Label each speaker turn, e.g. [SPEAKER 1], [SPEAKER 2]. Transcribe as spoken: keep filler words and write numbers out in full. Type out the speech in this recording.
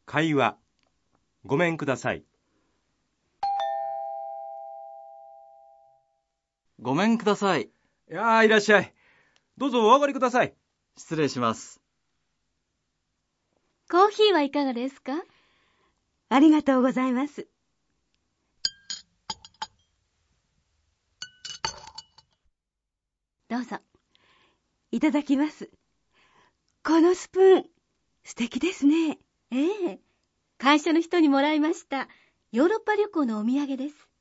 [SPEAKER 1] 会話。ごめんください。
[SPEAKER 2] ごめんください。
[SPEAKER 1] いやー、いらっしゃい。どうぞお上がりください。
[SPEAKER 2] 失礼します。
[SPEAKER 3] コーヒーはいかがですか？
[SPEAKER 4] ありがとうございます。
[SPEAKER 3] どうぞ。
[SPEAKER 4] いただきます。このスプーン、素敵ですね。
[SPEAKER 3] ええ、会社の人にもらいました。ヨーロッパ旅行のお土産です。